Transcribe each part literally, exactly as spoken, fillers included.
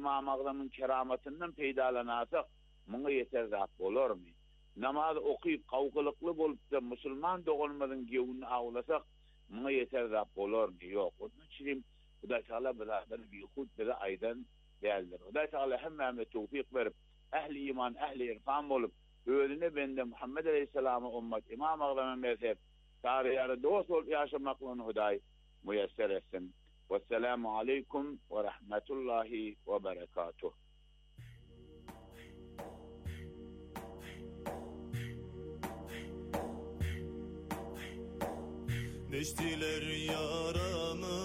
İmam Azam'ın keramatından peýdalanarsak, muňa ýeter zat bolarmy? Namaz okuyup kavgılıklı bolup da musulman doğulmadan gevuni ağlasak muňa ýeter zat bolarmy? Yok. Onun için Hudaý Taala bilen bir hud bize aydan geldir. Hudaý Taala hemmeme tevfik verip ehli iman, ehli irfan bolup öýüne bende Muhammed Aleyhisselam'a ummet İmam Azam'a mezhep tarihleri dost olup yaşamaklığını Hudaý müyesser etsin. Vesselamu aleyküm ve rahmetullahi ve berekatuh. Neştiler yaramı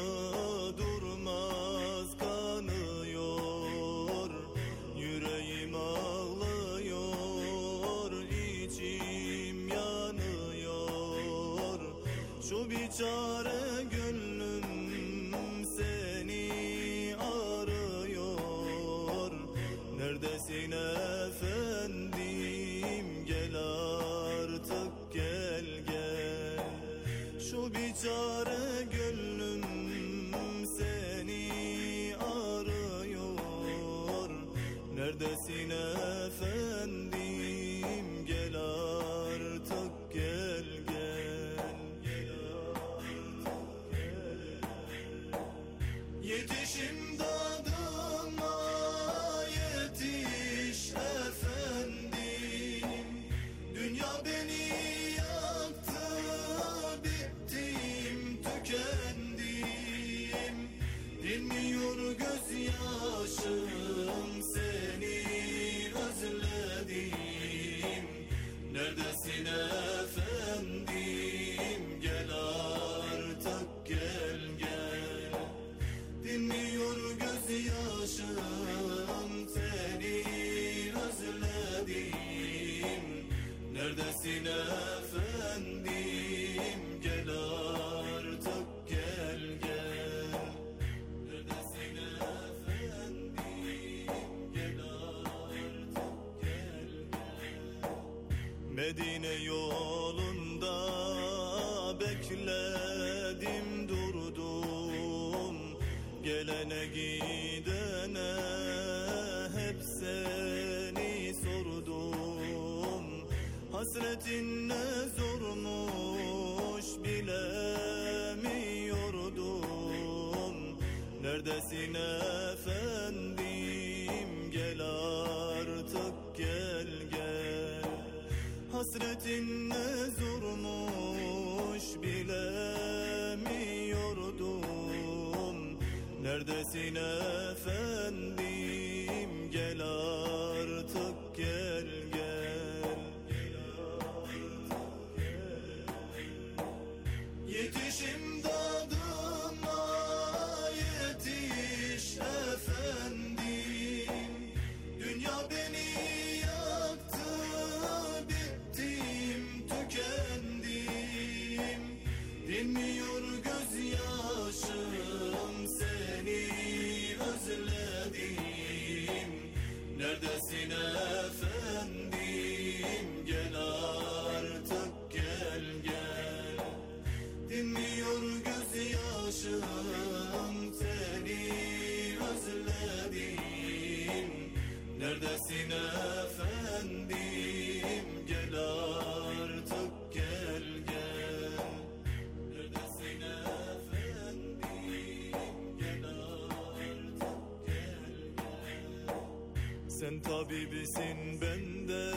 durmaz kanıyor, yüreğim ağlıyor, içim yanıyor. Şu biçare gönlüm seni arıyor. Neredesin efendim, gel artık gel gel. Şu biçare gönlüm seni arıyor. Neredesin efendim, gel artık gel gel. Gel artık gel. Yetişim dadıma yetiş efendim. Dünya beni dinmiyor gözyaşım, seni özledim. Neredesin efendim, gel artık gel gel. Dinmiyor gözyaşım, seni özledim. Neredesin efendim, gel artık gel gel. Medine yolunda bekledim durdum. Gelene gidene hep seni sordum. Hasretin ne zormuş bilemiyordum. Neredesin efendim, gel artık gel gel. Hasretin ne zormuş bilemiyordum. Neredesin efendim, gel artık gel gel. Gel artık gel. Yetişim dadıma yetiş efendim. Dünya beni yaktı, tükendim. Dinmiyor gözyaşım, seni özledim. Neredesin efendim, gel artık gel gel. Dinmiyor gözyaşım, seni özledim. Neredesin efendim, gel artık gel gel. Neredesin efendim, gel artık gel gel. Sen tabibisin, bende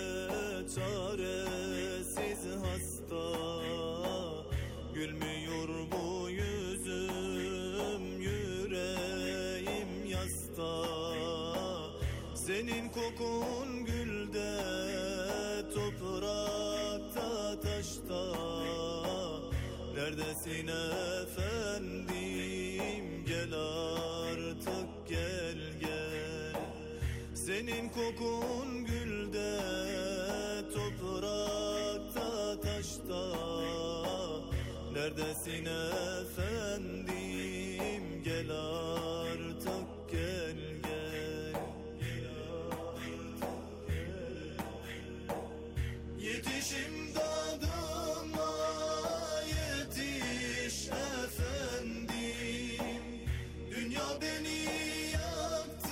çaresiz hasta. Gülmüyor bu yüzüm, yüreğim yasta. Senin kokun gülde, toprakta, taşta. Neredesin efendim, gel artık gel gel. Senin kokun gülde, toprakta, taşta. Neredesin efendim, gel artık gel gel. Yetişim dadıma yetiş efendim. Dünya beni yaktı,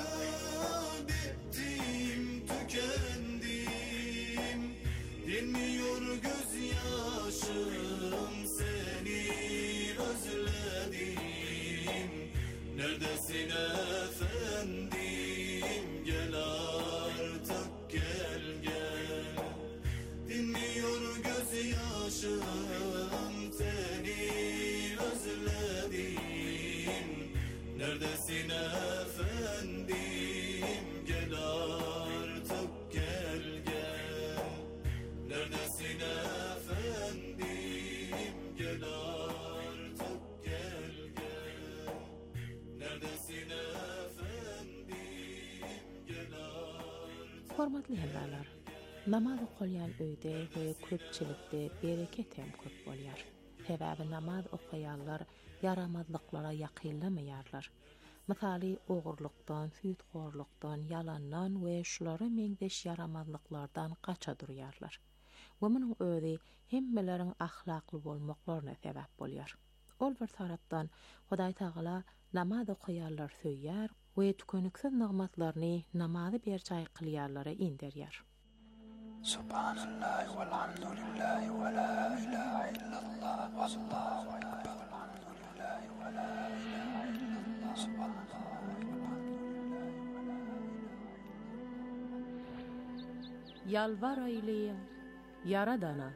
Hormatly hemralar, namaz okuyan öýde we köpçilikde bereket hem köp bolýar. Sebäbi namaz okuýanlar yaramazlyklara ýakynlamaýarlar. Misaly ogurlukdan, süýtgorlukdan, yalandan we şulara meňdeş yaramazlyklardan gaça durýarlar. Bu munyň özi hemmeleriň ahlakly bolmaklaryna sebäp bolýar. Ol bir tarapdan Hudaý Taala namaz okuýanlar söýýär we tükeniksiz nigmatlaryny namazy berçay kılýarlara inderýär. Subhanallah walhamdulillah wa la ilaha illallah wallahu akbar walhamdulillah wa la ilaha illallah subhanallah walhamdulillah. Yalvar aýlyň Yaradana.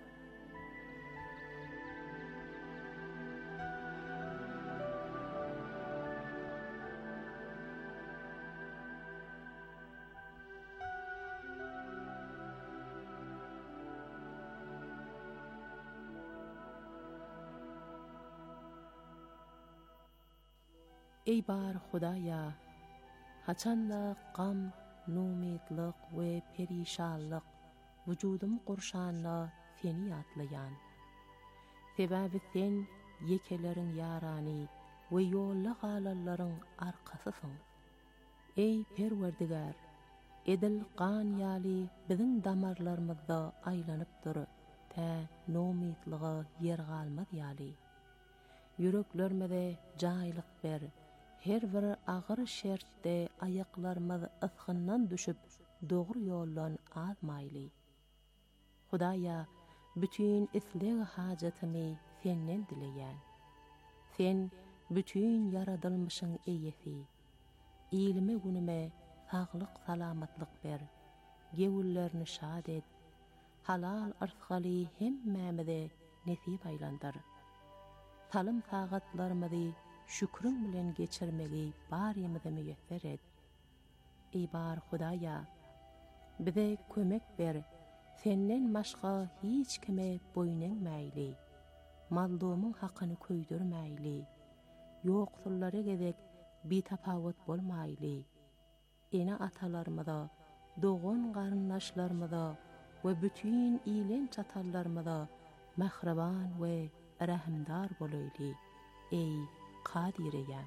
Ey bar Hudaýa, haçanda gam, numidlik we perişanlyk wujudum gurşanla seni ýatlaýan. Sebäbi sen yekeleriň ýarany we ýolla galalaryň arkasysyň. Ey Perwerdigar, edil gan ýaly biziň damarlarymyzda aýlanyp dur, tä numidligy ýer galmaz ýaly. Yüreklerimize jaýlyk ber. Her bir agyr şertde ayaklarymyz ısgyndan düşüp dogry ýoldan azmaýly. Hudaýa, bütün isleg hajatymy senden dileýän. Sen bütün yaradylmışyň eýesi. Ilme günüme saglyk salamatlyk ber. Gewüllerini şad et. Halal arzgaly hemmämize nesip aýlandyr. Salym sagatlarymyzy şükrün bilen geçirmeli barymyzy müýesser et. Ey bar Hudaýa, bize kömek ber. Senden başga hiç kime boýunmaýly. Mazlumyň hakyny köýdürmäýli. Ýoksullara gezek bitapawut bolmaýly. Ene atalarymyza, dogan garyndaşlarymyza we bütün ilen çatallarymyza mahraban we rahimdar bolaýly. Ey Kadireyem.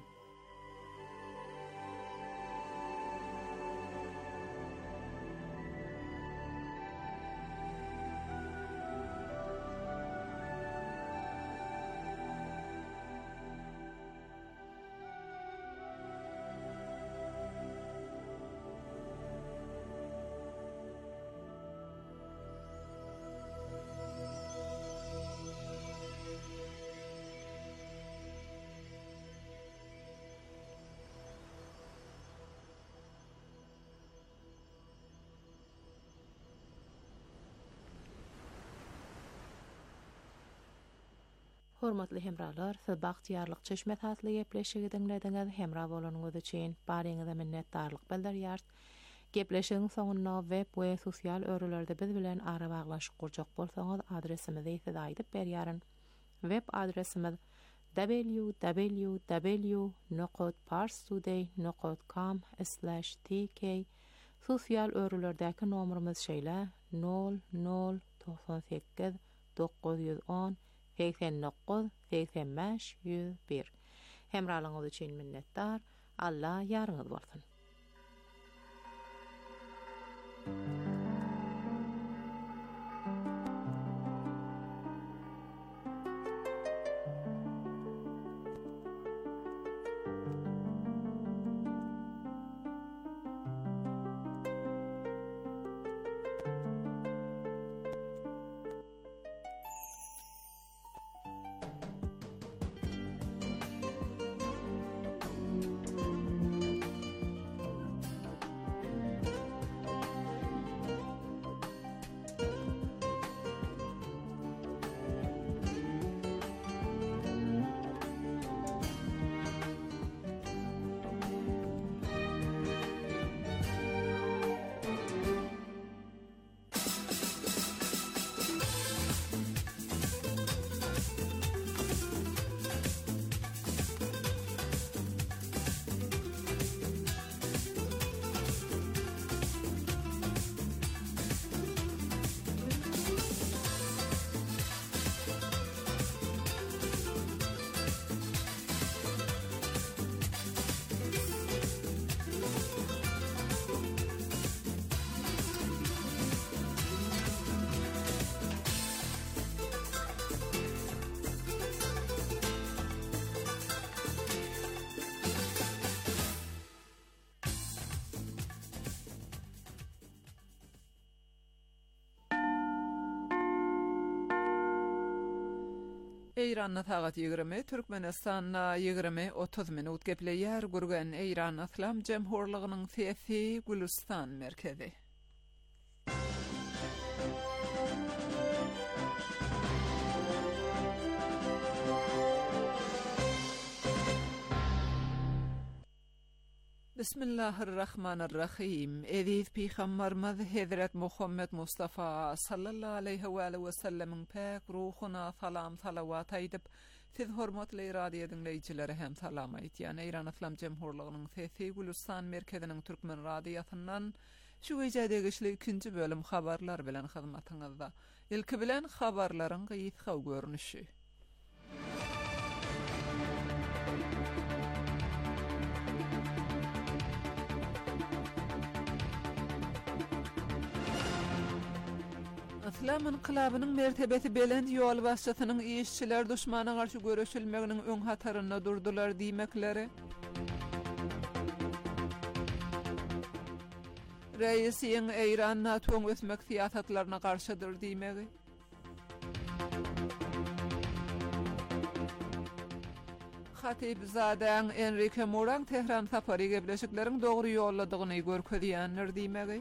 Hormatly hemralar, siz bagtyarlyk çeşme tatly gepleşigi dinlediňiz. Hemra bolanyňyz üçin baryňyza minnetdarlyk bildirýär. Gepleşigiň soňuna web we sosial örelerde biz bilen ara baglaşyk gurjak bolsaňyz adresimizi size aýdyp berýärin. Web adresimiz w w w nokta parstoday nokta com slash t k. Sosial örelerdäki nomerimiz şeýle nol nol doksan sekiz dokuz yüz on seksen dokuz seksen beş yüz bir. Hemralyňyz üçin minnetdar. Allah ýaryňyz bolsun. Eýranna tagat ýigirme, Türkmenistanna ýigirme otuz minut gepleýär gurgan Eýran Islam Jemhurlygynyň Sesi Gülistan merkezi. Bismillahirrahmanirrahim. Ediz Peygamberimiz Hazret Muhammed Mustafa sallallahu aleyhi ve sellem'in pek ruhuna salam salavat aýdyp, siz hormatly radio dinleýijileri hem salam aýtýan Eýran Islam Jemhurlygynyň Sesi Gülistan merkeziniň türkmen radiosundan şu gecedegi işli ikinci bölüm habarlar bilen hyzmatyňyzda. Ilki bilen habarlaryň gyýyşy görnüşi. İslam inqilabynyň mertebeti belend ýol başçysynyň işçiler düşmana garşy görüşilmeginiň öň hataryna durdular diýmekleri. Reisiň Eýran NATO ösmek siýasatlaryna garşydyr diýmegi. Hatip Zadan Enrique Moran Tehran sapary gebleşikleriň dogry ýolladygyny görkezýänler diýmegi.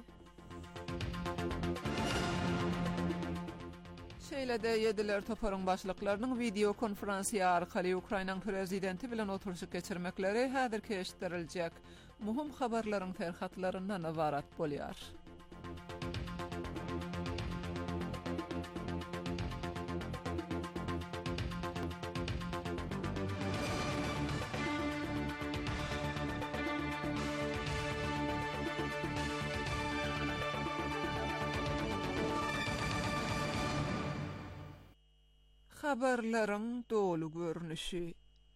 Şeýle-de ýediler toparyň başlyklarynyň video konferensiýa arkaly Ukrainaň prezidenti bilen oturuşy geçirmekleri häzir keşdiriljek. Muhim habarlaryň terhatlaryndan ibarat bolýar. Habarlaryň dolu görnüşi.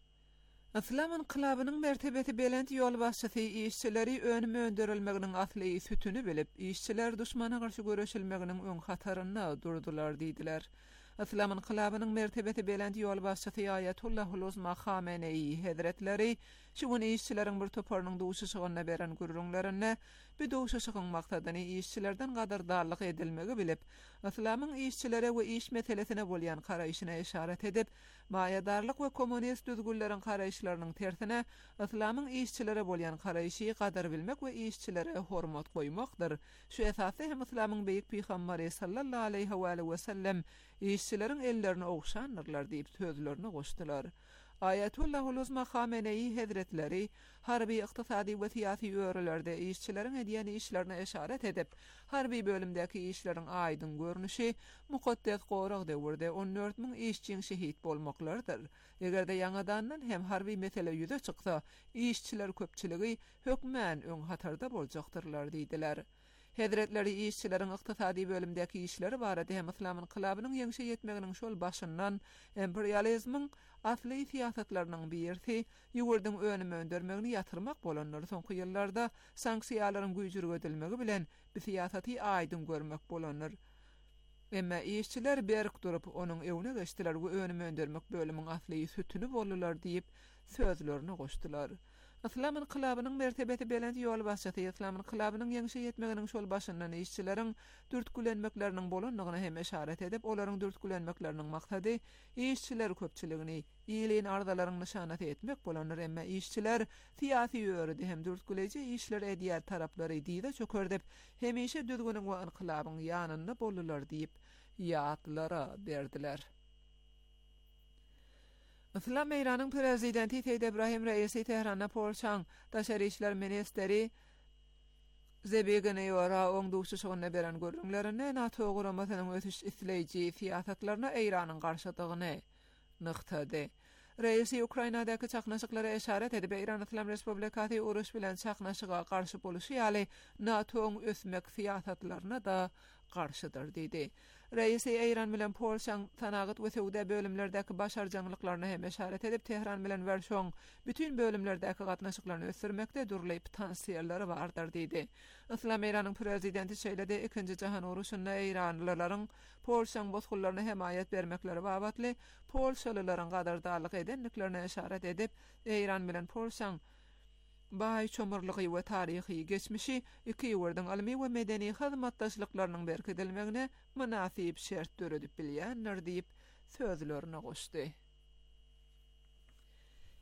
Islam inqilabynyň mertebeti belend ýol başçysy işçileri önüme öndürilmeginiň asly sütüni bilip, işçiler düşmana garşy görüşilmeginiň öň hataryna durdular diýdiler. Islam inqilabynyň mertebeti belend ýol başçysy Ayatullahul Uzma Khamenei Hazretleri şu gün işçileriň bir toparynyň duşuşygyna beren gürrüňlerine bir duşuşygyň maksadyny işçilerden gadardarlyk edilmegi bilip, Islamyň işçilere we iş meselesine bolýan garaýşyna işaret edip, maýadarlyk we kommunist düzgünleriň garaýşlarynyň tersine Islamyň işçilere bolýan garaýşy gadar bilmek we işçilere hormat goýmakdyr. Şu esasy hem Islamyň beýik peýgamberi sallallahu aleyhi ve sellem işçileriň ellerini ogşanyrlar diýip sözlerini goşdylar. Ayatullahul Uzma Khamenei Hazretleri harbi iqtisadi we siyasi ýörelerde işçileriň edýän işlerine işaret edip, harbi bölümdäki işleriň aýdyn görnüşi mukaddes gorag döwürde on dört min işçiň şehit bolmaklardyr. Egerde ýangadandan hem harbi mesele ýüze çyksa, işçiler köpçiligi hökmän öň hatarda boljaktyrlar diýdiler. Hazretleri işçileriň iqtisadi bölümdäki işleri barada hem Islam inqilabynyň ýeňşe ýetmeginiň şol başyndan imperializmiň asly siýasatlarynyň birisi ýugurdyň önüme öndürmegini ýatyrmak bolanlar soňky ýyllarda sanksiýalaryň güýjürge edilmegi bilen bir siýasaty aýdyn görmek bolanlar. Emma işçiler berk durup onuň ewine geçdiler we önüme öndürmek bölümiň asly sütüni bolurlar diýip sözlerini goşdylar. Islam inqilabynyň mertebeti belend ýol başçysy Islam inqilabynyň ýeňşe ýetmeginiň şol başyndan işçileriň dürtgülenmekleriniň bolanlygyna hem işaret edip, olaryň dürtgülenmekleriniň maksady işçiler köpçiligini, ýylyň ardalaryň nişanat etmek bolanlar, emma işçiler siýasy ýörede hem dürtgüleji işler edýär taraplary diýde çökerdip, hemişe düzgünüň we inqilabyň ýanynda bolurlar diýip ýatlara berdiler. Islam Eýranyň prezidenti Seýid Ibrahim Reisi Tehranda Polşaň daşary işler ministeri Zebegine ýora oň duşuşygyna beren görüňlerine NATO guramasynyň ötüş isleýiji siýasatlaryna Eýranyň garşydygyny nyktady. Reisi Ukrainadaky çaknaşyklara işaret edip, Eýran Islam Respublikasy uruş bilen çaknaşyga garşy boluşy ýaly NATO'ň ösmek siýasatlaryna da garşydyr diýdi. Reisi Eýran bilen Polşaň tanagat we Sowda bölümlerdäki başarjanyklaryna hem işaret edip, Tehran bilen Werşoň bütün bölümlerdäki gatnaşyklaryny ösürmekde durly potensiýallary bardyr diýdi. Islam Eýranyň prezidenti şeýle-de ikinji jahan uruşynda Eýranlylaryň Polşaň bozgullaryna hemaýat bermekleri babatly Polşalylaryň gadardarlyk edenliklerine işaret edip, Eýran bilen Polşaň baý çömürlügi we taryhy geçmişi iki ýurdyň almy we medeni hyzmatdaşlyklarynyň berkidilmegine münasip şert döredip bilýänler diýip sözlerini goşdy.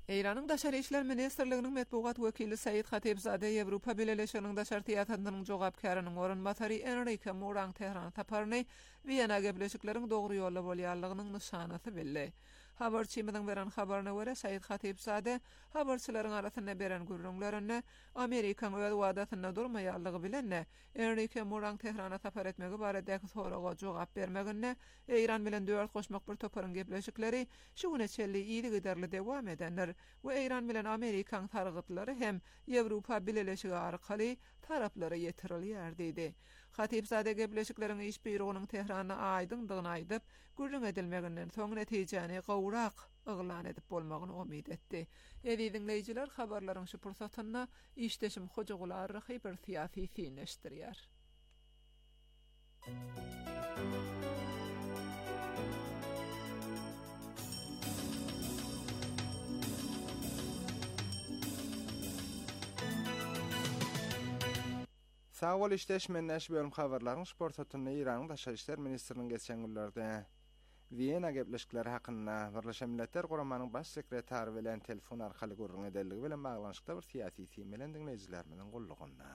Eýranyň Daşary işler ministrliginiň medpugat wekili Said Khatibzade Ýewropa Birleşiginiň daşary tiýatrasynyň jogapkarynyň orunbatary Enrique Mourang Tehran taparny Wiyana gepleşikleriň dogry ýolda bolýanlygynyň nyşanasy belli. Habarçymyň beren habaryna görä Said Khatibzade habarçylaryň arasynda beren gürrüňlerini Amerikaň öz wadatyna durmaýanlygy bilen Enrique Mourang Tehrana tapar etmegi baradäki soraga jogap bermeginde Eýran bilen dört goşmak bir toparyň gepleşikleri şu güneçeli ýyly giderli dewam edenler we Eýran bilen Amerikaň targytlary hem Ýewropa Birleşigi arkaly taraplary ýetirilýär diýdi. Khatibzade gepleşikleriň iş beýrugynyň Tehrana aýdyndygyny aýdyp, gürrüň edilmeginden soň netijäni gowrak yglan edip bolmagyny umyt etdi. Ýa-da dinleýijiler habarlaryň şu pursatyna işdeşim hojagular hyper siýasy sinleşdirýär. Sağol işdeşmen näş bölüm habarlaryň sportatyny Iranyň Daşary işler ministriniň geçen günlerde Wiyana gepleşikleri hakynda Birleşen Milletler Guramanyň baş sekretary bilen telefon arkaly gürrüň edelligi bilen baglanşykda bir siýasy teýmelen dinleýijilerimiň gollugynda.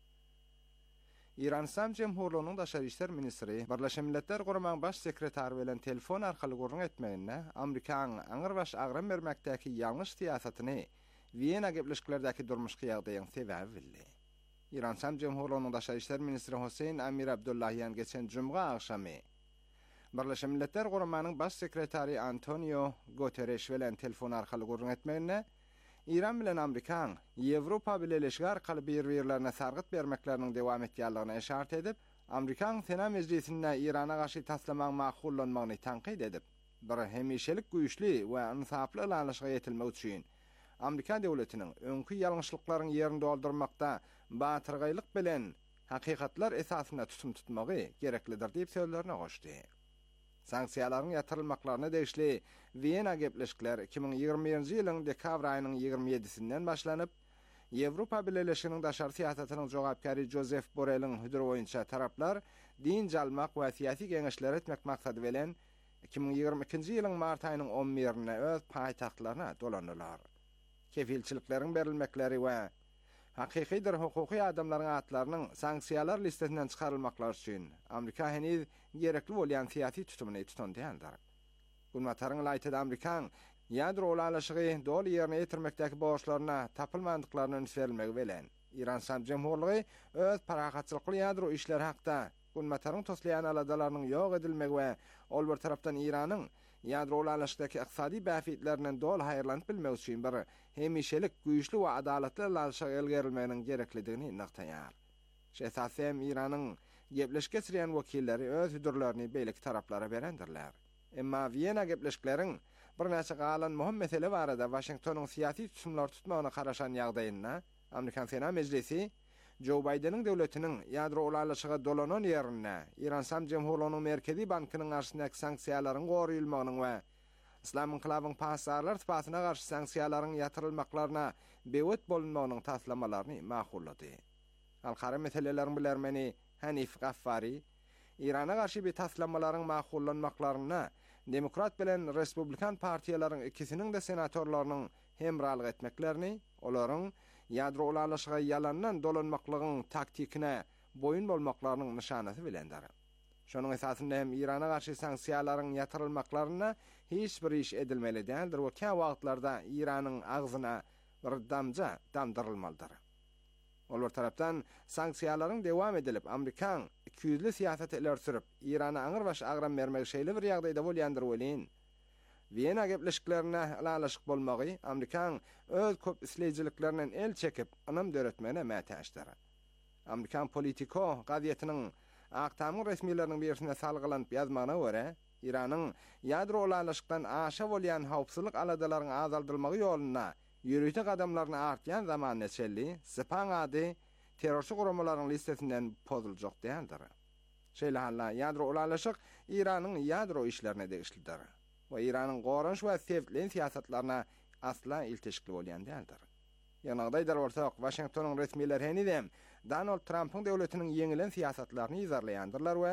İran Islam Jemhuriyetining Daşary işler ministri Birleşen Milletler Guramanyň baş sekretary bilen telefon arkaly gürrüň etmeginde Amerikanyň aňyr baş agram bermekdäki ýalňyş siýasatyny Wiyana gepleşiklerdäki durmuşky ýagdaýyň sebebi bildi. İran Islam Jemhuriyetining Daşary işler ministri Hüseyin Amir Abdullahian geçen jumga akşamy Birleşen Milletler Guramanyň baş sekretary Antonio Guterres bilen telefon arkaly gürrüň etmeginde İran bilen Amerikaň Ýewropa Birleşigi arkaly bir-birlerine sargyt bermekleriniň dewam etýändigine işaret edip, Amerikaň Sena Meclisinde İrana garşy taslamaň maksullanmagyny tanqid edip, bir hemişelik güýçli we insaply ýanlaşyga ýetilmek üçin Amerika döwletiniň öňkü ýalňyşlyklaryň ýerini doldurmakda batyrgylyk bilen hakykatlar esasyna tutum tutmagy gereklidir diýip sözlerine goşdy. Sanksiýalaryň ýatyrylmaklaryna degişli Wiyana gepleşikler iki bin ýygrymyňjy ýylyň dekabr aýynyň ýygrimi ýedisinden başlanyp, Ýewropa Birleşiginiň daşary siýasatynyň jogapkary Joseph Borrell'iň hüdür boýunça taraplar din jalmak we siýasy geňeşler etmek maksady bilen iki bin ýygrimi ikinji ýylyň mart aýynyň on birine öz paýtagtlaryna dolandylar. Kefilçilikleriň berilmekleri we hakykydyr hukuky adamlaryň atlarynyň sanksiýalar listesinden çykarylmaklary üçin Amerika heniz gerekli bolýan siýasy tutumuny tutandýandyr. Gulmataryň laýtyda Amerikaň ýadro ulalaşygy dol ýerine ýetirmekdäki borçlaryna tapylmandyklaryny öňsürilmegi bilen İran Islam Jemhuriyeti öz parahatçylykly ýadro işleri hakda gulmataryň toslaýan aladalarynyň ýok edilmegi we ol bir tarapdan İranyň ýadro ulalaşydaky iqtisady bäfitlerinden dol haýyrlanyp bilmek üçin bir hemişelik güýçli we adalatly ulaşyga elgerilmeginiň gereklidigini nyktaýar. Şeýsasem İranyň gepleşik geçirýän wekilleri öz hüdürlerini beýlik taraplara berendirler. Emma Wiyana gepleşikleriň bir näçe galan möhüm mesele barada Washingtonyň siýasy tutumlar tutmagyna garaşan ýagdaýynda Amerikan Sena Meclisi Joe Biden'in döwletiniň ýadro ulalaşyga dolanan ýerine İran Islam Jemhuriyetining Merkezi Bankynyň garşyndaky sanksiýalaryň goýulmagynyň we İslam inqilabynyň pasarlar typasyna garşy sanksiýalaryň ýatyrylmaklaryna bewet bolunmagynyň taslamalaryny makullady. Halkara meseleleriň bilermeni Hanif Gaffari İrana garşy bir taslamalaryň makullanmaklaryna Demokrat bilen Respublikan partiýalaryň ikisiniň de senatorlarynyň hemralyk etmeklerini, olaryň ýadro ulalaşyga ýalandan dolanmaklygyň taktikine boyun bolmaklarynyň nyşanasy bilendir. Şonuň esasynda hem İrana garşy sanksiýalaryň ýatyrylmaklaryna hiç bir iş edilmeli däldir we kä wagtlarda İranyň agzyna bir damja damdyrylmalydyr. Ol bir tarapdan sanksiýalaryň dewam edilip, Amerikaň iki yüzli siýasat ileri sürüp, İrana aňyr baş agram bermegi şeýle bir ýagdaýda bolýandyr welin. Wiyana gepleşiklerine ulalaşyk bolmagy Amerikaň öz köp isleýijilikleriniň el çekip, anam döretmegine mätäşdir. Amerikan Politico gazetiniň aktamyň resmiýetleriniň birisine salgylanyp ýazmagyna görä, İranyň ýadro ulalaşykdan aşa bolýan hawpsuzlyk aladalaryny azaldylmagy ýoluna ýürüýte gadamlaryny artýan zaman neçeli Span ady terrorçy guramalaryň listesinden pozuljak däldir. Şeýle halla ýadro ulalaşyk İranyň ýadro işlerine degişlidir we İranyň goranç we sevlen siýasatlaryna asla ilteşikli bolýan däldir. Ýanagdaýdar bolsak, Washingtonyň resmiýetleri henidem Donald Trump'yň döwletiniň ýeňilen siýasatlaryny izarlaýandyrlar we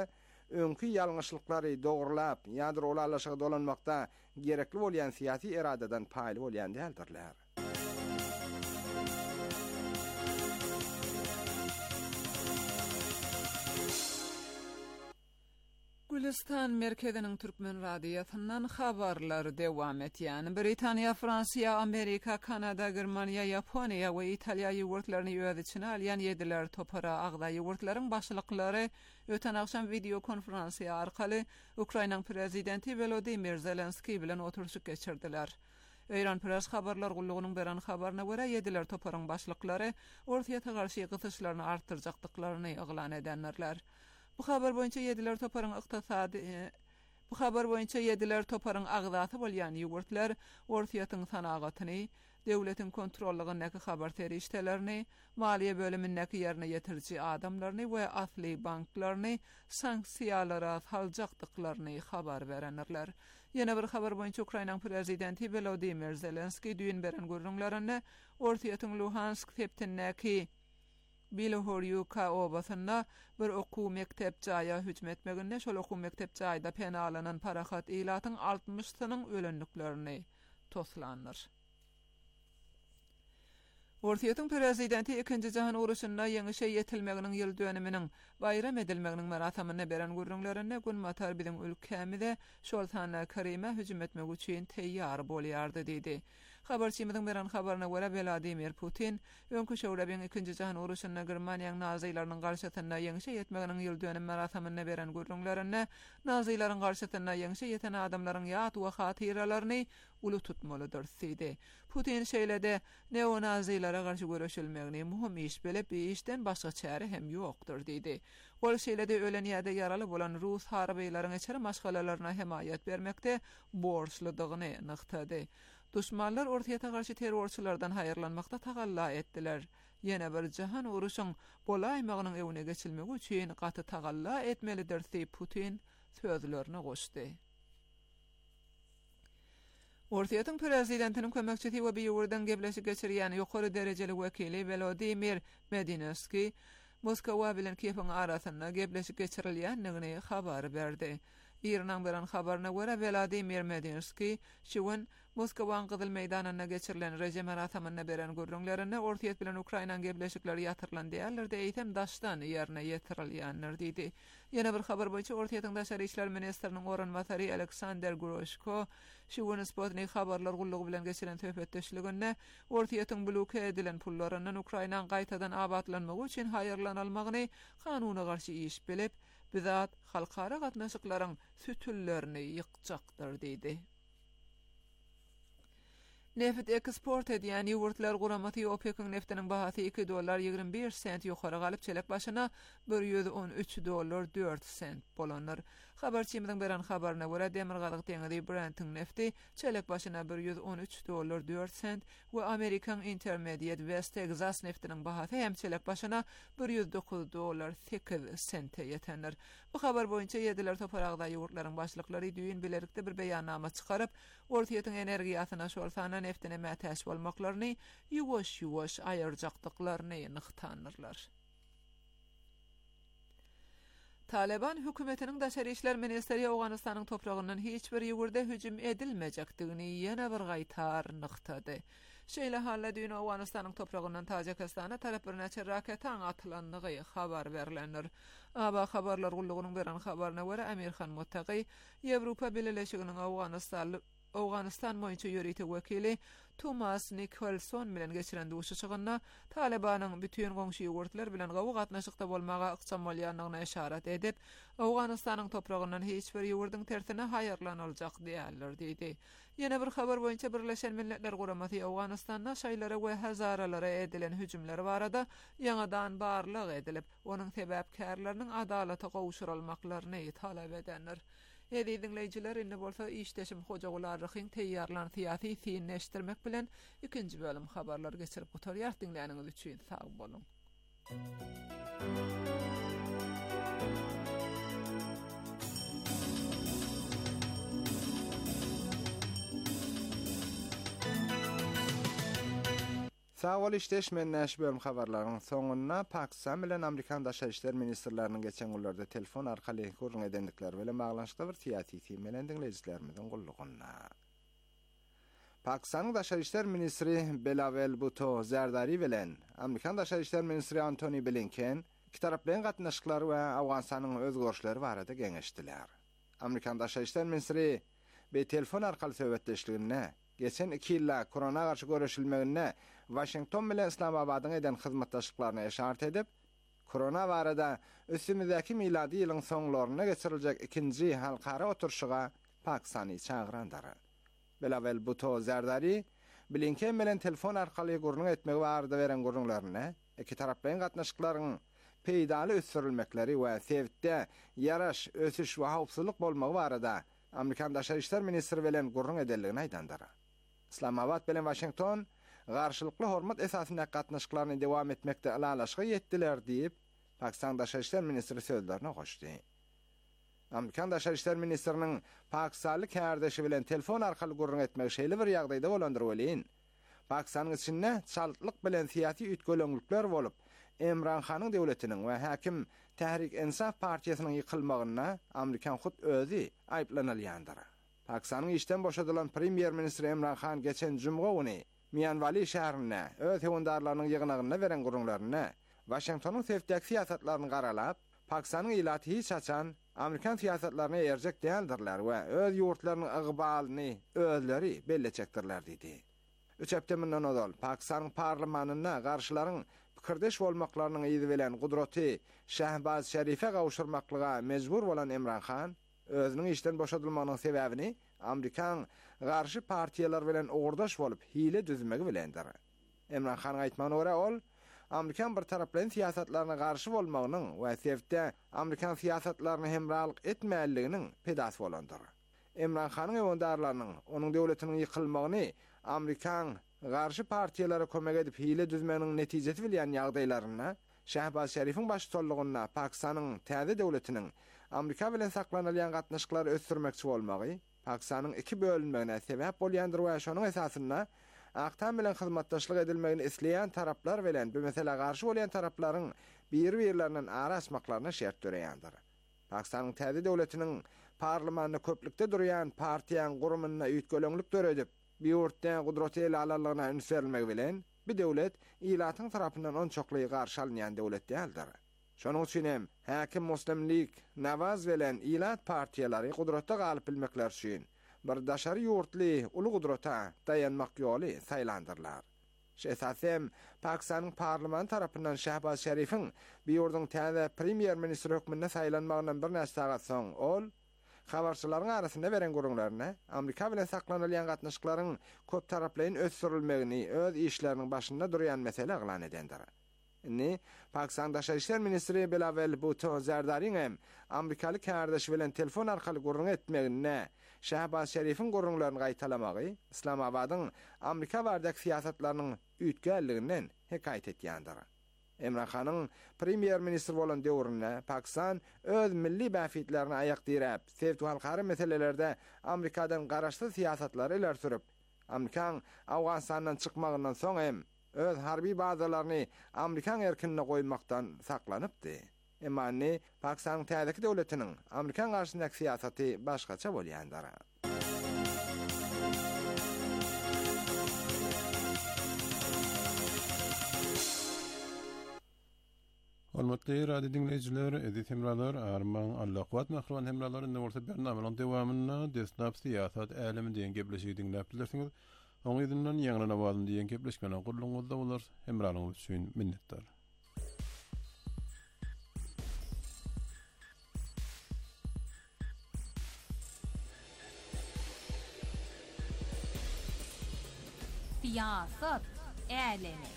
öňkü ýalňyşlyklary dogrulap, ýa-da olarlaşyga dolanmakda gerekli bolýan syýasy iradadan paýly bolýan däldirler. Gülistan merkeziniň Türkmen radiýasyndan habarlar dewam etýän. Britaniýa, Fransiýa, Amerika, Kanada, Germaniýa, Ýaponiýa we Italiýa ýurtlaryny ýöz içine alýan ýediler topara agda ýurtlaryň başlyklary öten akşam video konferensiýa arkaly Ukraina prezidenti Volodymyr Zelenski bilen oturuşyk geçirdiler. Eýran Press habarlar gullugynyň beren habaryna görä ýediler toparyň başlyklary Ortaýa garşy gysyşlaryny artdyrjakdyklaryny eglan edenler. Bu habar boýunça ýediler toparyň ykdysady Bu habar boýunça ýediler toparyň agdaty bolýan ýurtlar Ortaýatyň sanagatyny, döwletiň kontrollygyndäki habar terişdelerini, maliýe bölümindäki ýerine ýetirji adamlaryny we asly banklaryny sanksiýalara saljakdyklaryny habar berenler. Ýene bir habar boýunça Ukraina prezidenti Volodymyr Zelenski düýün beren gurrunlaryny Ortaýatyň Luhansk septindäki Bilohorivka obasynda bir okuw mektep jaýa hüjüm etmeginde şol okuw mektep jaýda penalanan parahat ilatyň altmışynyň ölenliklerini toslanýar. Ortaýatyň prezidenti ikinji jahan uruşynda ýeňişe ýetilmeginiň ýyl dönüminiň bayram edilmeginiň marasamyna beren gurrunlaryna gün matar biziň ülkemizde şol sana Kerime hüjüm etmek üçin teýýar bolýardy diýdi. Habarçymyzyň beren habaryna görä Vladimir Putin öňkü şöwrebiň ikinji jahan uruşyna Germaniýanyň nazylarynyň garşysynda ýeňişe ýetmeginiň ýyl dönüm marasamyna beren gurrunlaryna nazylaryň garşysynda ýeňişe ýeten adamlaryň ýat we hatyralaryny uly tutmalydyr diýdi. Putin şeýlede neonazilara garşy görüşilmegini muhim iş bilip işden başga çäre hem ýokdur diýdi. Ol şeýlede ölen ýa-da ýaraly bolan Rus harbylaryň içeri maşgalalaryna hemaýat bermekde borçludygyny nyktady. Düşmanlar Ortaýa garşy terrorçylardan haýyrlanmakda tagalla etdiler. Ýene bir jahan uruşyň bolaýmagynyň ewine geçilmegi üçin gaty tagalla etmelidir diýip Putin sözlerini goşdy. Ortaýatyň prezidentiniň kömekçisi we biýurdan gebleşik geçirýän ýokary derejeli wekili Volodymyr Medinovski Moskwa bilen Kiýewiň arasynda gebleşik geçirilýändigini habar berdi. İran beren habaryna görä Vladimir Medinovski şuwun Moskwaň Gyzyl meýdanyna geçirilen rejim marasamyna beren gurrunlaryny Ortaýat bilen Ukraina gebleşikleri ýatyrlan diýerler de eýtem daşdan ýerine ýetirilýänler diýdi. Ýene bir habar boýunça Ortaýatyň daşary işler ministriniň orunmasary Aleksander Grushko şuwun Sputnik habarlar gullugy bilen geçiren töhbetdeşliginde Ortaýatyň bloke edilen pullarynyň Ukraina gaýtadan abadlanmagy üçin haýyrlanalmagyny kanuny garşy iş bilip bizat halkara gatnaşyklaryň sütüllerini ýykjakdyr diýdi. Neft eksport edýän ýurtlar guramaty OPEC-iň neftiniň bahasy iki dollar ýigrimä bir sent ýokary galyp çelek başyna bir ýüz on üç dollar dört sent bolanlar. Habarçymyzyň beren habaryna görä demir galyk deňizi Brent'in nefti çelek başyna bir ýüz on üç dollar dört sent we Amerikan Intermediate West Texas neftiniň bahasy hem çelek başyna bir ýüz dokuz dollar sekiz sente ýetenler. Bu habar boýunça ýediler toparagda ýurtlaryň başlyklary düýün bilerikde bir beýannama çykaryp Ortaýatyň energiýasyna şol sana neftine mätäş bolmaklaryny ýuwaş-ýuwaş aýyrjakdyklaryny nyktanyrlar. Taliban hökümetiniň daşary işler ministeri Awganystanyň topragyndan hiç bir ýurda hüjüm edilmejekdigini ýene bir gaýtar nyktady. Şeýle halda düýün Awganystanyň topragyndan Tajikistana tarap bir näçe raketaň atylandygy habar berilendir. Aba habarlar gullugynyň beren habaryna görä Amirhan Muttaqi Ýewropa Birleşiginiň Awganystan Awganystan boýunça ýöriti wekili Thomas Nicholson bilen geçiren duşuşygyna Talibanyň bütün goňşy ýurtlar bilen gawy gatnaşykda bolmaga ykçam bolýanlygyna işaret edip, Awganystanyň topragyndan hiç bir ýurdyň tersine haýyrlanaljak diýerler diýdi. Ýene bir habar boýunça Birleşen Milletler Guramaty Awganystanda şaýlara we hazaralara edilen hüjümler barada ýaňadan barlyk edilip, onuň sebäpkärleriniň adalata gowşurulmaklaryny talap edenler. Edi dinleyijiler indi bolsa işdeşim hoja gularyň teýýarlan syýasy synleşdirmek bilen ikinji bölüm habarlar geçirip gutarýar dinläniňiz üçin sag bolun. Sağ ol işleşmen näş bölüm habarlaryň soňuna Pakistan bilen Amerikan Daşary işler ministrleriniň geçen günlerde telefon arkaly gurrun edendikleri bilen baglanşykda bir tiýati melen dinleýijilerimizin gulluguna. Pakistan Daşary işler ministri Bilawal Bhutto Zardari bilen Amerikan Daşary işler ministri Antony Blinken iki tarap bilen gatnaşyklary we Awganistanyň özgörüşleri barada geňeşdiler. Amerikan Daşary işler ministri be telefon arkaly söhbetleşdigine geçen iki ýylda korona garşy görüşilmegine Washington bilen Islamabadyň eden hyzmatdaşlyklaryna eşaret edip, korona barada üstümizdäki miladi ýylyň soňlaryna geçiriljek ikinji halkara oturşyga Pakistany çagyrandyr. Bilawal Bhutto Zardari Blinken bilen telefon arkaly gurrun etmegi barada beren gurrunlaryna iki tarap bilen gatnaşyklaryň peýdaly ösürilmekleri we sevitde yaraş, ösüş we hawpsuzlyk bolmagy barada Amerikan Daşary işler ministri bilen gurrun edenligini aýdandyr. Islamabad bilen Washington garşylykly hormat esasynda gatnaşyklaryny dowam etmekde alalaşyga ýetdiler diýip Pakistan Daşary işler ministri sözlerini goşdy. Amerikan Daşary işler ministriniň Pakistanly kärdeşi bilen telefon arkaly gurrun etmegi şeýle bir ýagdaýda bolandyr welin. Pakistanyň içinde çaltlyk bilen siýasy ütgölüňlükler bolup, Imran Khanyň döwletiniň we Häkim Tehrik Insaf partiýasynyň ýykylmagyna Amerikan hut özi aýplanylýandyr. Pakistanyň işden boşadylan premier ministri Imran Khan geçen jumga güni Mianwali şäherine öz hewandarlarynyň ýygnagyna beren gurrunlaryna Washingtonyň sevdäk siýasatlaryny garalap, Pakistanyň ilaty hiç açan Amerikan siýasatlaryna erjek däldirler we öz ýurtlarynyň ygbalyny özleri belleçekdirler diýdi. Üç hepde mundan odal Pakistanyň parlamentine garşylaryň pikirdeş bolmaklarynyň ýyzy bilen gudraty Şahbaz Şerife gawşurmaklyga mejbur bolan Imran Khan özüniň işden boşadylmagynyň sebäbini Amerikan garşy partiýalar bilen ogurdaş bolup hile düzmegi bilendir. Imran Khan aýtmagyna görä ol Amerikan bir taraply siýasatlaryna garşy bolmagynyň we sevde Amerikan siýasatlaryny hemralyk etmäliginiň pedasy bolandyr. Imran Khanyň ewandarlarynyň onuň döwletiniň ýykylmagyny Amerikan garşy partiýalara kömek edip hile düzmeginiň netijesi bilen ýagdaýlaryna Şahbaz Şerifiň başçylygyna Pakistanyň täze döwletiniň Amerika bilen saklanylýan gatnaşyklary ösdürmekçi bolmagy Pakistanyň iki bölünmegine sebäp bolýandyr we şonuň esasyna Aktan bilen hyzmatdaşlyk edilmegini isleýän taraplar bilen bu mesele garşy bolan taraplaryň bir-birlerinden araşmaklaryna şert döreýändir. Pakistanyň täze döwletiniň parlamenty köplükde durýan partiýanyň gurumyna üýtgölüňlük döredip, bir ýurtdan gudraty ele alalygyna ünsürilmegi bilen bir döwlet ilatyň tarapyndan on çokly garşy alynýan döwlet däldir. Şonuň üçin hem Häkim Muslim Lig, Nawaz bilen ilat partiýalary gudratda galyp bilmekler üçin bir daşary ýurtly uly gudrata dayanmak ýoly saýlandyrlar. Şeýsasem Pakistanyň parlament tarapyndan Şahbaz Şerifiň bir ýurdun täze premier ministri hökmünde saýlanmagynyň bir näçe sagat soň ol habarçylaryň arasynda beren gurrunlaryna Amerika bilen saklanylýan gatnaşyklaryň köp taraplyň ösdürilmegini öz işleriniň başynda durýan mesele aglan edendir. Ni Pakistan Daşary işler ministri Bilawal Bhutto Zardari hem Amerikaly kärdeşi bilen telefon arkaly gurrun etmegine Şahbaz Şerifiň gurrunlaryny gaýtalamagy Islamabadyň Amerika bardak siýasatlarynyň ütgälliginden hekaýet etýändir. Imran Khanyň premier ministr bolan döwründe Pakistan öz milli bäfitlerini aýak direp, sevdi halkary meselelerde Amerikadan garaşly siýasatlary iler sürüp, Amerikan Awganistandan çykmagyndan soň hem öz harbi bazalaryny Amerikan erkinine goýmakdan saklanypdy. Emma ne Pakistan täzeki döwletiniň Amerikan garşyndaky siýasaty başgaça bolýandyr. Hormatly radio dinleyijiler, edit hemralar, arman allaqwat mahruwan hemralar näwürse bernamanyň dowamyna desnap siýasat älemi diýen gepleşigi dinläp bilersiňiz. Oň ýerden ýaňra nawazyň diýen gepleşmeni gurulňyzda bolar. Hemranyňyz üçin minnetdar. Siýasat älemi.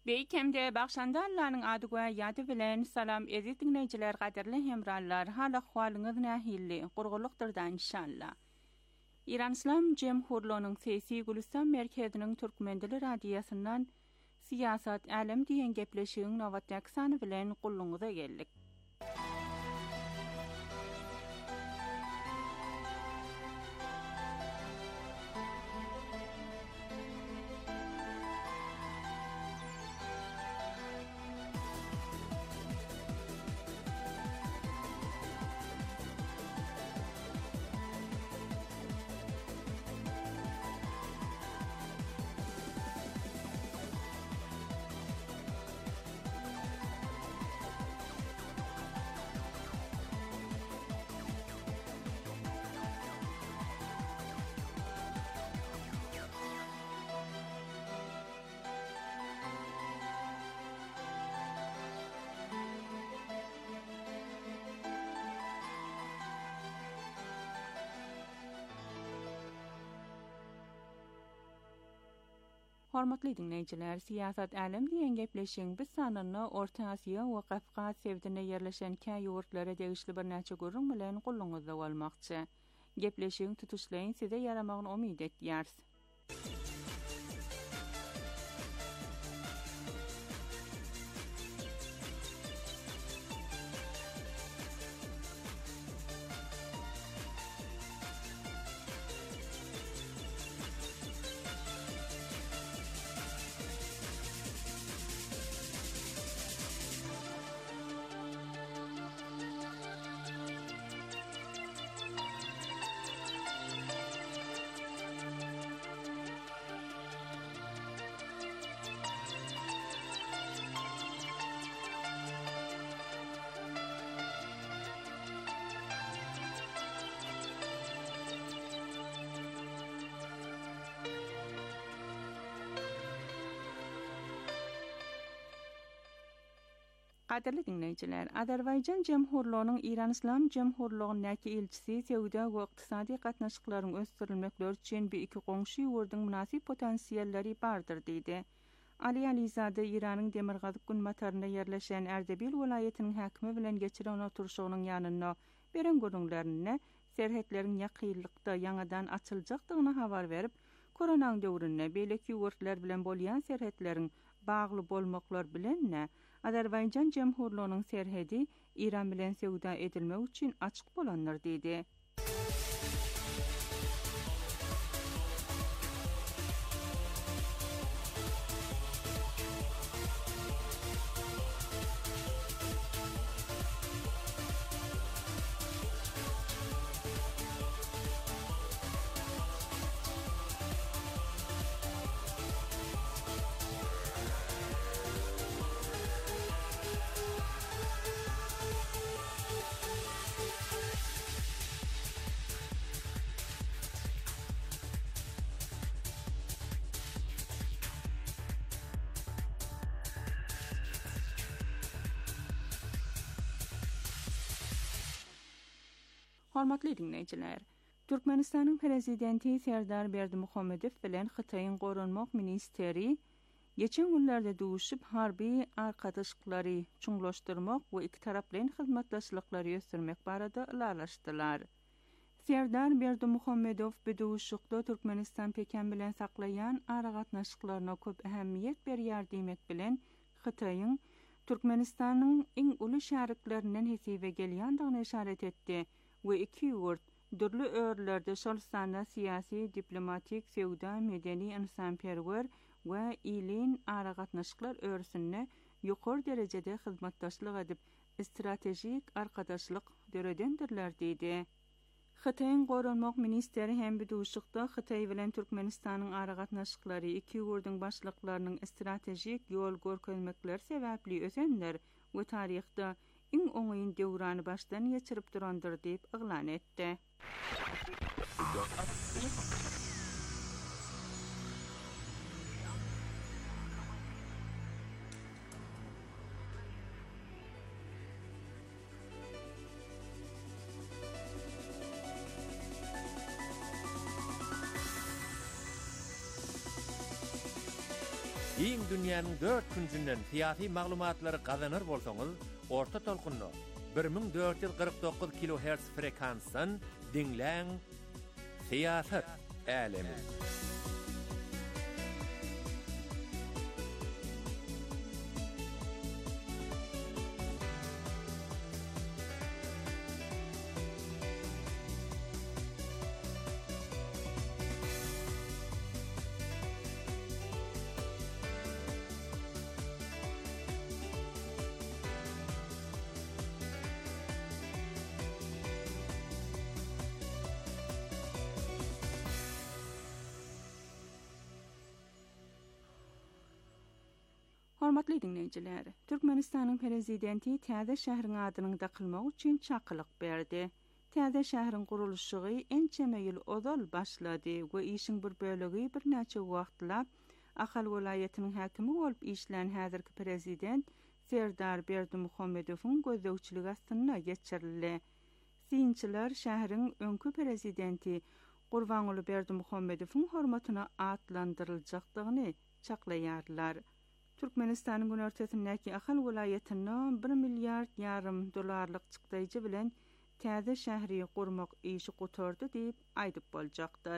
Beýkemde Bagşandallarnyň ady goýa ýady bilen salam ezi dinleýijiler gaderli hemrallar hala hwalyňyz nähilli gurgulukdyrdan inşallah. İran İslam Cemhurluğunyň sesi Gülistan merkeziniň Türkmen dili radiýasyndan siyasat alem diýen gepleşigiň nowatdaky sany bilen gulluňyza geldik. Hormatly dinleýijiler, siyasat alem diýen gepleşiň biz sanyny Orta Asia we Kafkas sevdine ýerleşen käý ýurtlara degişli bir näçe gurrun bilen gulluňyzda bolmakçy. Gepleşiň tutuşlaryň size ýaramagyny umyt etýärs. Gaderli dinleýijiler, Azerbaýjan Jemhurlugynyň İran İslam Jemhurlugynyň elçisi sewda we ykdysady gatnaşyklaryň ösdirilmekleri üçin bir iki goňşy ýurdyň münasip potensialleri bardyr diýdi. Ali Alizade İranyň Demirgazyk gün mataryna ýerleşen Erdebil welaýatynyň häkimi bilen geçiren oturşygynyň ýanyna beren görüňlerini serhetleriň ýakynlykda ýangadan açyljakdygyny habar berip, koronaň döwründe beýleki ýurtlar bilen bolýan serhetleriň bagly bolmaklar bilen Azerbaýjan Jemhurlugynyň serhedi İran bilen sewda edilmek üçin açyk bolanlar diýdi. Hormatly dinleýijiler, Türkmenistanyň prezidenti Serdar Berdimuhammedow bilen Hytaýyň gorunmak ministeri geçen günlerde duşup harbi arkadaşlıkları çuňlaşdyrmak we iki tarap bilen hyzmatdaşlyklary ösdürmek barada ýalaşdylar. Serdar Berdimuhammedow bu duşukda Türkmenistan Pekin bilen saklayan ara gatnaşyklaryna köp ähemmiýet berýär diýmek bilen Hytaýyň Türkmenistanyň iň uly şäherlerinden hesibe gelýändigine işaret etdi. We iki ýurt dürli örlerde şol sanda siyasi, diplomatik, sewda, medeni, insanperwer we ilin ara gatnaşyklar örsünde ýokary derejede hyzmatdaşlyk edip stratejik arkadaşlyk döredendirler diýdi. Hytaýyň gorunmak ministeri hem bu duşukda Hytaý bilen Türkmenistanyň ara gatnaşyklary iki ýurdyň başlyklarynyň stratejik ýol görkezmekleri sebäpli ösenler we taryhda iň oňyň döwrany başdan geçirip durandyr diýip yglan etdi. Giň dünýäniň dört künsünden siyasi maglumatlary gazanır bolsaňyz, orta tolkunny bir ming dört yüz kırk dokuz kilohertz frekansdan dinläň. Siyasat alemi. Hormatly dinleyijiler, Türkmenistanyň prezidenti Täze şähriň adyny daqylmak üçin çaqylyk berdi. Täze şähriň gurulşygy ençeme ýyl ozal başlady we işiň bir bölegi bir näçe wagtlap Ahal welaýatynyň häkimi bolup işlän häzirki prezident Serdar Berdimuhammedowyň gözlegçiligi astyna geçirildi. Synçylar şähriň öňkü prezidenti Gurbanuly Berdimuhammedowyň hormatyna atlandyryljakdygyny çaklaýarlar. Türkmenistanyň günertesindäki Ahal welaýatyny bir milliard ýarym dolarlyk çykdyjy bilen Täze şähri gurmak işi gutardy diýip aýdyp boljakdyr.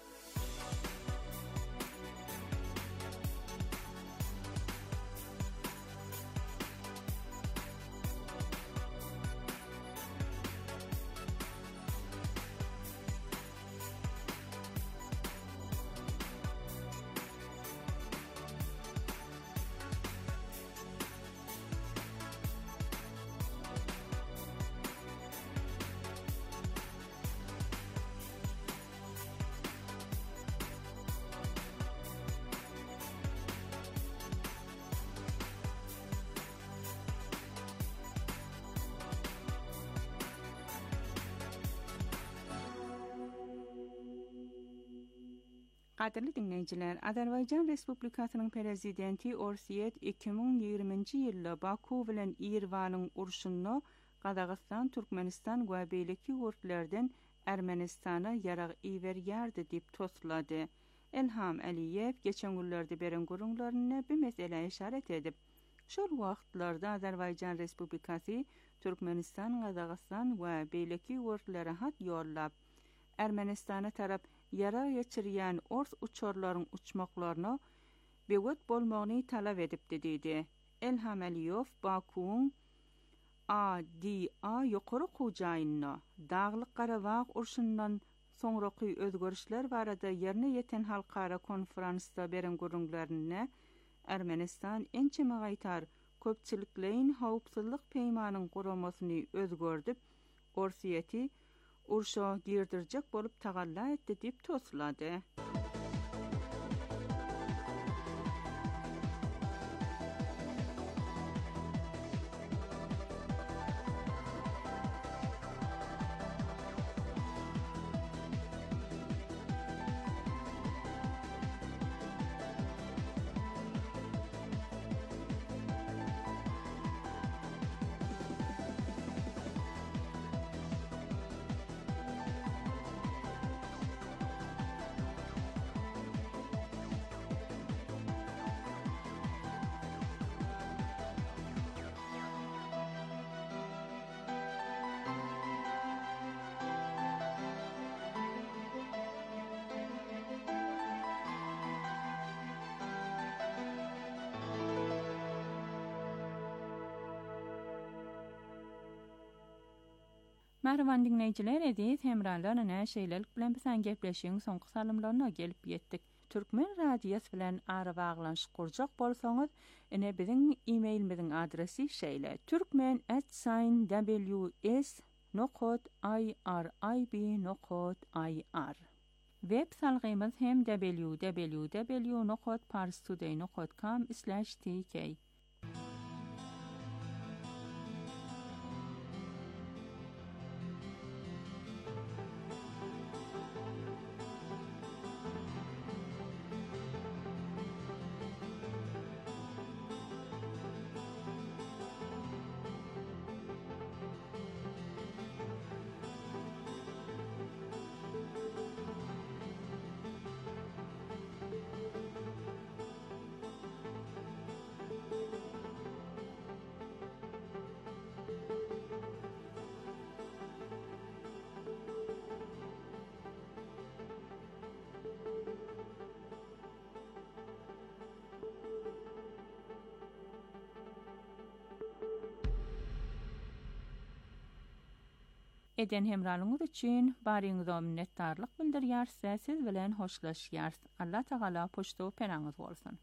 Qadirli dinleyijiler, Azerbaycan Respublikasynyň prezidenti Orsiyet iki ming ýigrimiji ýylda Baku bilen Ýerwanyň urşuny Qazaqstan, Türkmenistan we beýleki wurtlardan Ermenistana ýarag iwerýärdi diýip toslady. Elham Aliyev geçen günlerde beren gurulmaryna bir mesele işaret edip, şol wagtlarda Azerbaycan Respublikasy Türkmenistan, Qazaqstan we beýleki wurtlara hat ýollap Ermenistana tarap yara geçirýän ors uçarlaryň uçmaklaryna bewet bolmagyny talap edipdi diýdi. Elham Aliyev Bakuň A D A ýokary hujaýyna Daglyk Garabag urşundan soňraky özgörüşler barada ýerine ýeten halkara konferansda beren gurulmaryna Ermenistan ençeme gaýtar köpçilikleýin howpsuzlyk peýmanyny guramasyny özgördüp, Orsiyeti urşa girdirjek bolup tagalla etdi diýip toslady. Merhaban dinleyijiler, edis hemralarına şeýlelik bilen bilen gepleşiň soňky salymlaryna gelip ýetdik. Türkmen radiýasy bilen ara baglanşyk kurjak bolsaňyz, ene biziň e-mailimiziň adresi şeýle: türkmen at w s nokta i r i b nokta i r. Web salgymyz hem w w w nokta parstoday nokta com slash t k. eden hemralyňyz üçin baryňyza minnetdarlyk bildirýär, siz bilen hoşlaşýar. Allah Taala poşto penaňyz bolsun.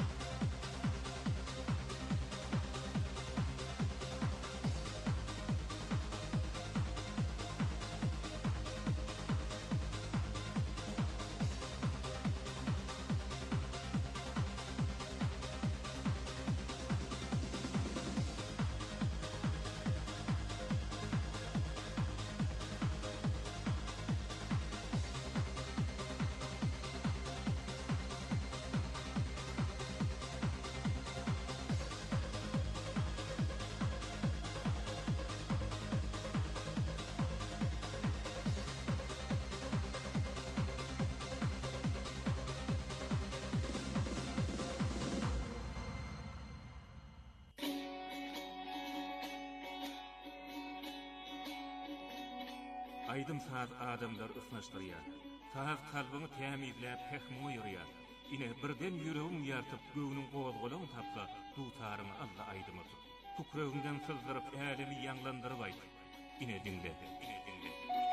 Aydym saz adamlar ısnaşdyrýar. Saz kalbyny tämizläp pehmo ýörýär. Ine birden ýüregiň ýartyp göwüniň gowazgalagyny tapsa, dutaryny Allah aýdymy tut. Tukragymdan sızdyryp älimi ýanglandyryp aýt. Ine diňle, ine diňle.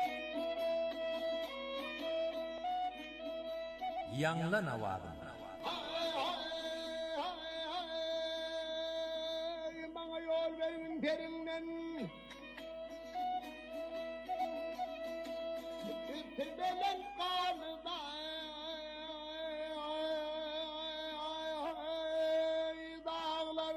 Ýanglan awazyn. Maňa ýol beriň perinden. Belen kanıda dağlar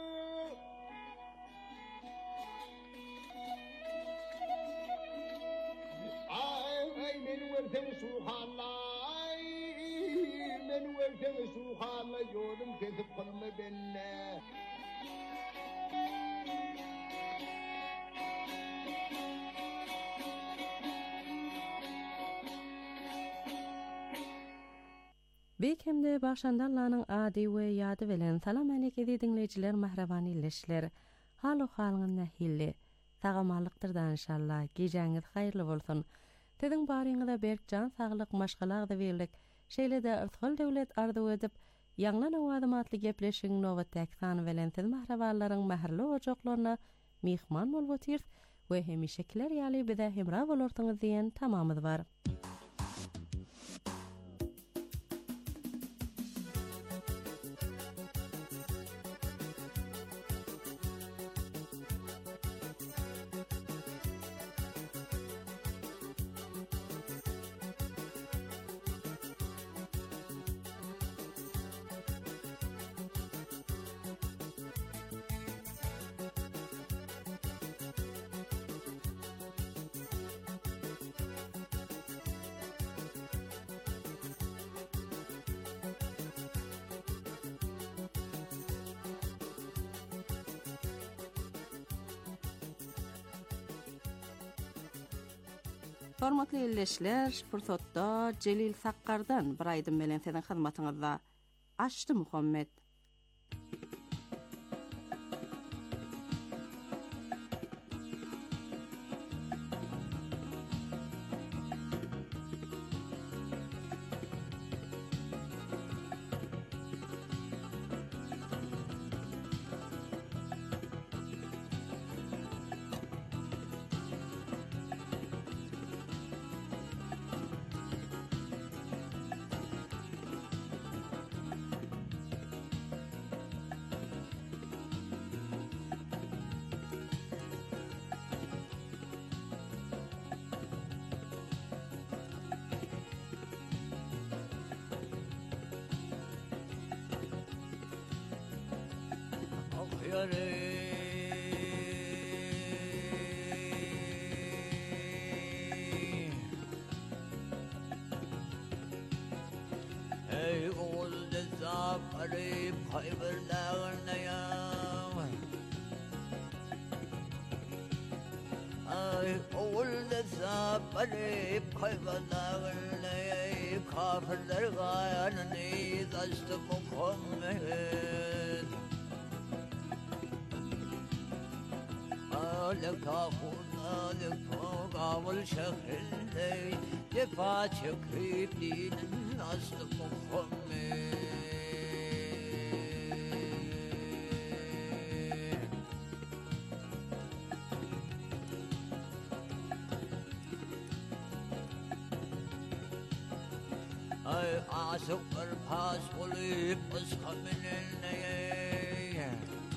ay men verdim suhanlay men verdim suhanlay yolum kesip kalma benne. Bekemde başandallanyň ady we ýady bilen salam aleyke dinleýijiler, mehribany illeşler. Haly halyň nähilli. Tagamalykdyr da inşallah. Gejaňyz haýyrly bolsun. Tediň baryňyza berkjan saglyk maşgalagda berlik. Şeýle-de ırtgal döwlet arzu edip ýanglan awadymatly gepleşiň nowatdaky sany bilen siz mehribanlaryň mehrli ojaklaryna mihman bolup otyr we hemişekiler ýaly bize hemra bolarsyňyz diýen tamamyz bar. Hormatly illeşler, fursatda Celil Sakkardan bir aýdym bilen siziň hyzmatyňyzda açdy Muhammed. Ey oğul dezap arayıp hayberlerine yağ. Ay oğul dezap arayıp hayberlerine yağ. Kafirler gayanını izastı Muhammed. Alek tahun alek tahun şehrinde defa çekip dinin aslı Muhammed. Asıklar pas olup ıskamın eline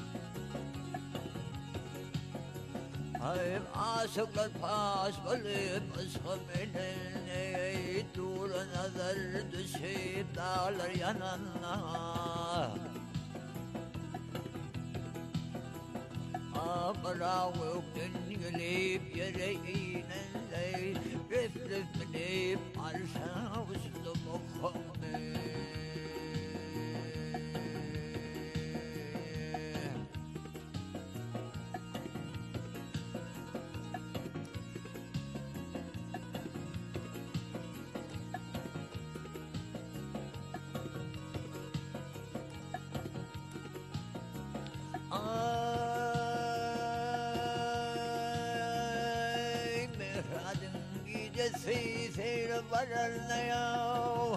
Ay asıklar pas olup ıskamın eline Dura nazar düşüp dağlar yanana Abrağık dün gelip yere inenley Rif rif minip arşa usta muhamme Gecesi seyre vararlayav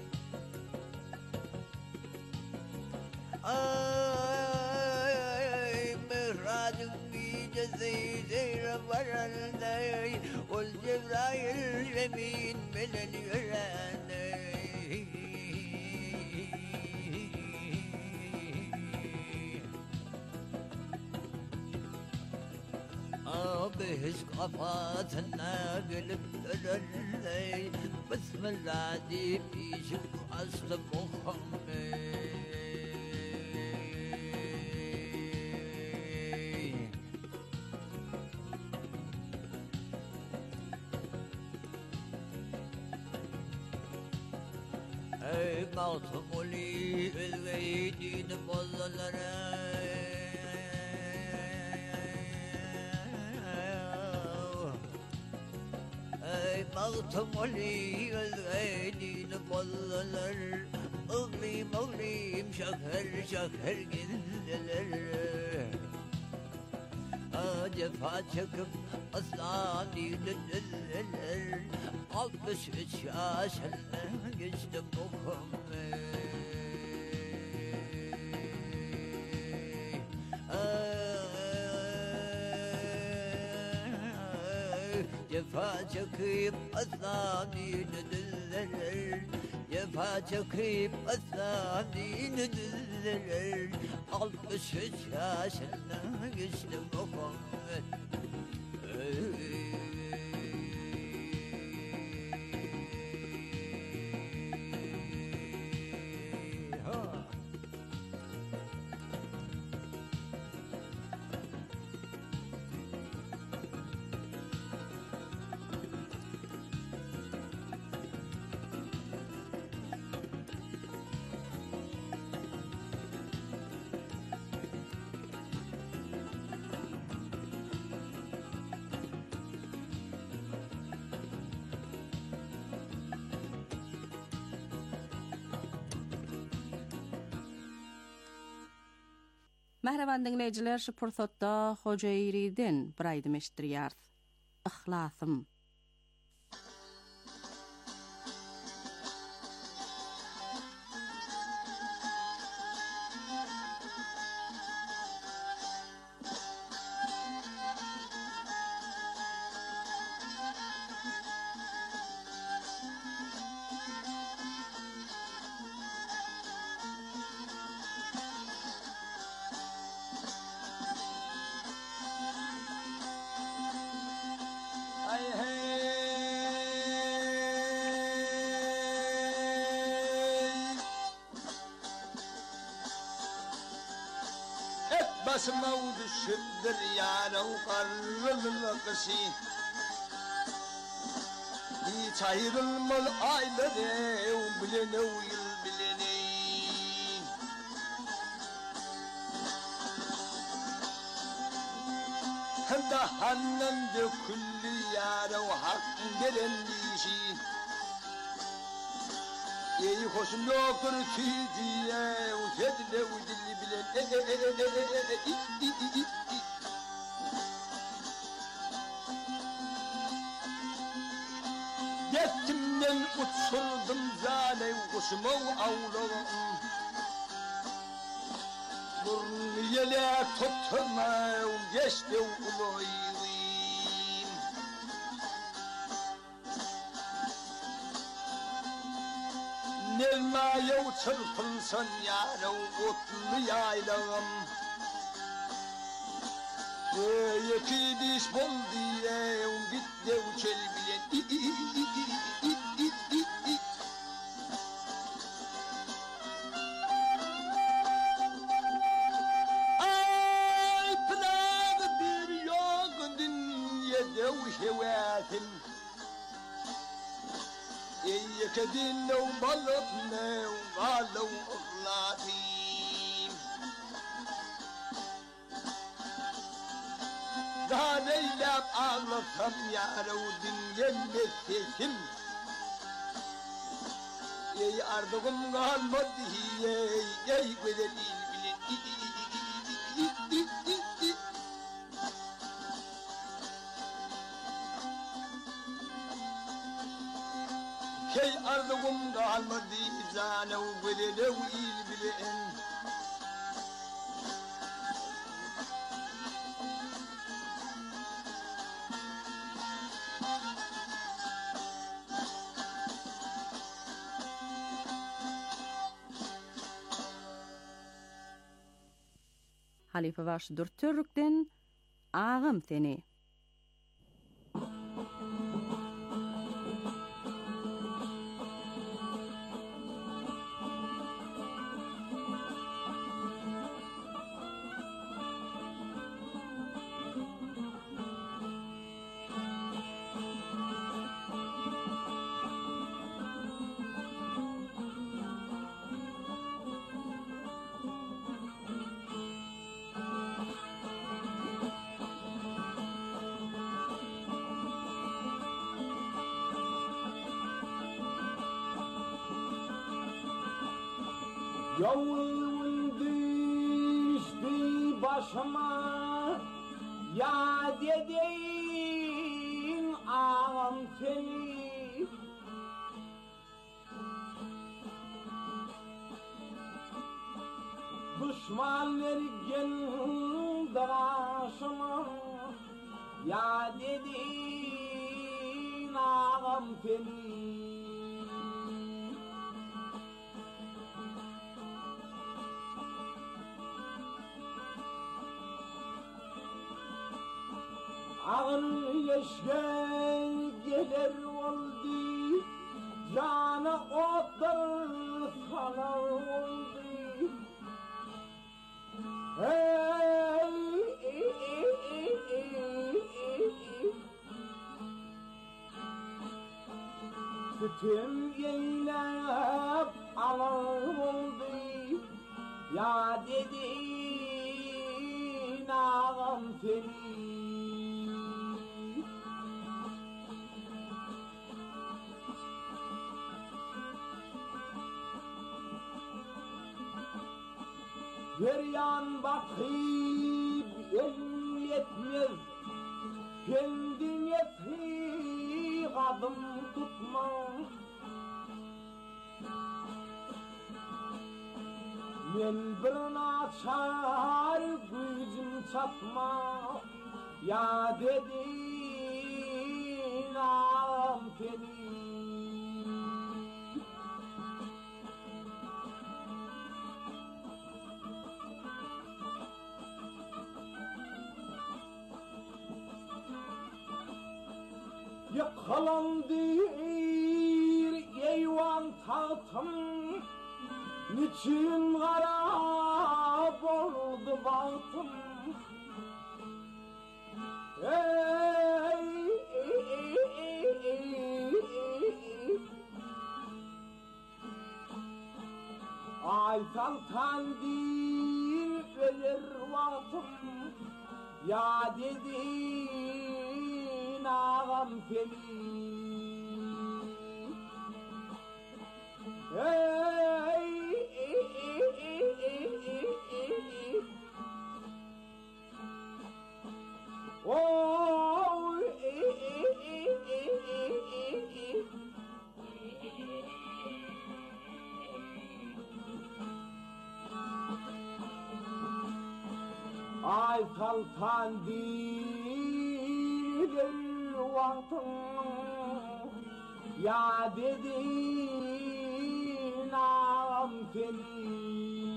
Ay mihracın gecesi seyre vararlay Ol Cebrail yemin bilen yüreney Abis kafatına gelip ölürley Bismillah deyip işim aslı Muhammed Ey mağtum oli özgeyi dini bozalara Mağtum oli özgeydiğini bollalar Ağlayım ağlayım şakır şakır gidiler Cefa çıkıp aslan değiller Altmış üç yaşına geçti Muhammed Cefa çakıp aslan dinlediler Cefa çakıp aslan dinlediler Altmış üç yaşına geçti Muhammed Merhaban dinleyiciler, şu pursatda Hoca Eğri'den bir aydım eşitiriyar. Ihlasım. Basma uduşup bir yana ukarrıllıkısı Hiç ayrılmalı ayları bilene uyul bilene Da hannan de kulli yara o hakkın gelenlişi Ey hoşum yoktur tüydiye Ucedle ucilli bilen e e e e e e i i i i Yetimden uçurdum zane kuşumu avlum Burnu yele tutma geçti ulayım elma yav çırpınsın yarım otlu yaylağım. Yeki diş bol diye git dev çelbiye. Ay pınar bir yok dünyada hevatim. Yeki din no balık ne valı ağlatayım. Daha neylem ağlasam yarı dünya meslesim. Ey ardığım kalmadı ey ey güzel bilen. Hey ardığım kalmadı canı güzel bilen. Halife baş dürtürrükden ağım seni. Yavrum düştü başıma, ya dedin ağam seni. Düşman vergen daşıma, ya dedin ağam seni. Ağır yeşken gelir oldu, canı otlar sanar oldu. Hey, ey, ey, ey, ey, ey. Sütüm yeylep alır oldu, ya dedin ağam seni. Her yan bakıp elim yetmez, kendin yetki adım tutma. Men bir naçar gücüm çatma, ya dedin ağam seni. Yıkılandı eyvan tahtım, niçin harap oldu bahtım. Ey, ey, ey, ey, ey, ey. Ay saltandir verir vaktım, ya dedin ağam seni. Hey, ey, ey, ey, ey, ey, ey. Oh, ey, ey, ey, ey, ey, ey. Ay saltandir vaktım, ya dedin kampeli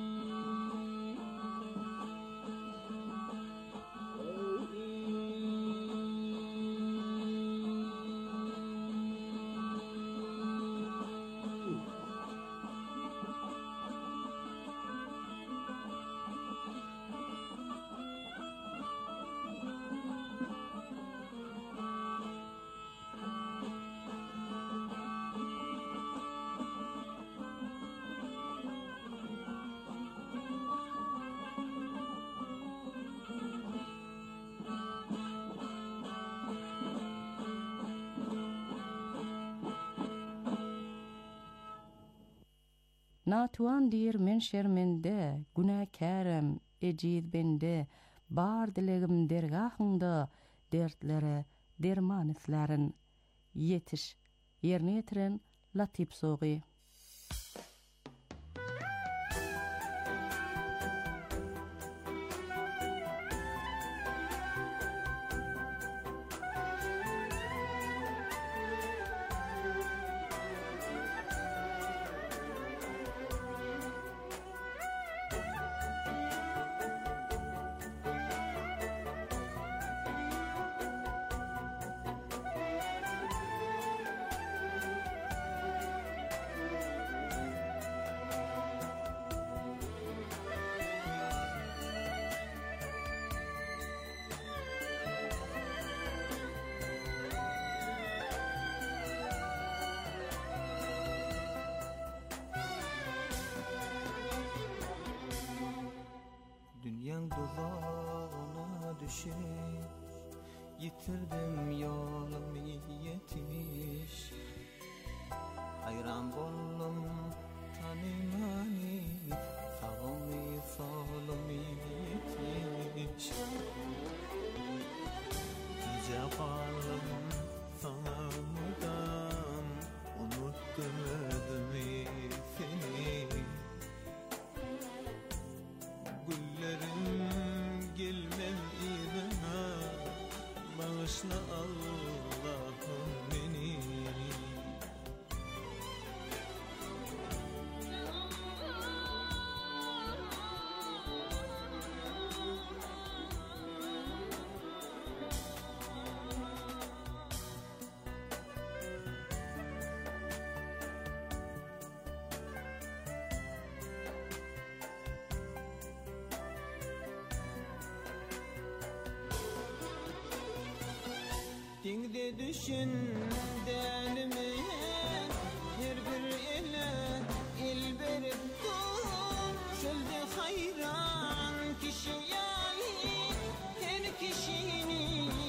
Natuan dir men şermende, günahkarım, eciz bende, bar dilegim dergahında, dertlere derman islerin. Yetiş, yerine yetiren Latip Soği. Dünyanın dozağına düşüp yitirdim yolumu yetiş. Hayran boldum tanımani sağımı solumı yetiş. Cevabım sana mıdam unuttum ödümü seni. Güllerim gelmem ilana bağışla Allah'ım beni. Dingde düşün denime her bir ele el berip dur. Çölde hayran kişi yani her kişinin